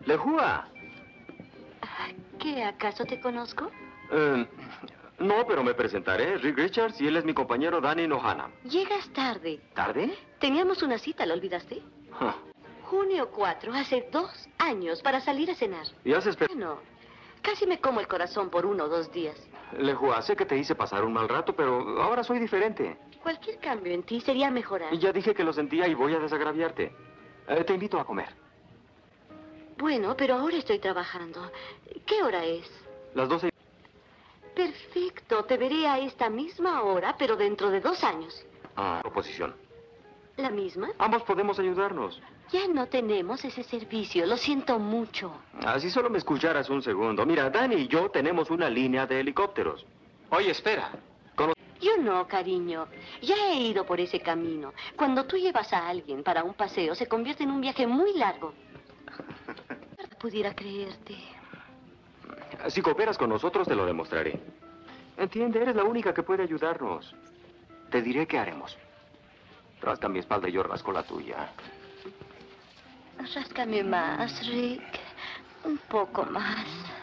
Lehua. ¿Qué, acaso te conozco? No, pero me presentaré. Rick Richards y él es mi compañero Danny Nohana. Llegas tarde. ¿Tarde? Teníamos una cita, ¿la olvidaste? Huh. Junio 4, hace 2 años, para salir a cenar. Ya se espera. Bueno, casi me como el corazón por 1 o 2 días. Lehua, sé que te hice pasar un mal rato, pero ahora soy diferente. Cualquier cambio en ti sería mejorar. Ya dije que lo sentía y voy a desagraviarte. Te invito a comer. Bueno, pero ahora estoy trabajando. ¿Qué hora es? Las 12. Perfecto, te veré a esta misma hora, pero dentro de 2 años. Proposición. ¿La misma? Ambos podemos ayudarnos. Ya no tenemos ese servicio, lo siento mucho. Si solo me escucharas un segundo. Mira, Danny y yo tenemos una línea de helicópteros. Oye, espera. Yo no, cariño. Ya he ido por ese camino. Cuando tú llevas a alguien para un paseo, se convierte en un viaje muy largo. Pudiera creerte. Si cooperas con nosotros, te lo demostraré. Entiende, eres la única que puede ayudarnos. Te diré qué haremos. Rasca mi espalda y yo rasco la tuya. Ráscame más, Rick. Un poco más.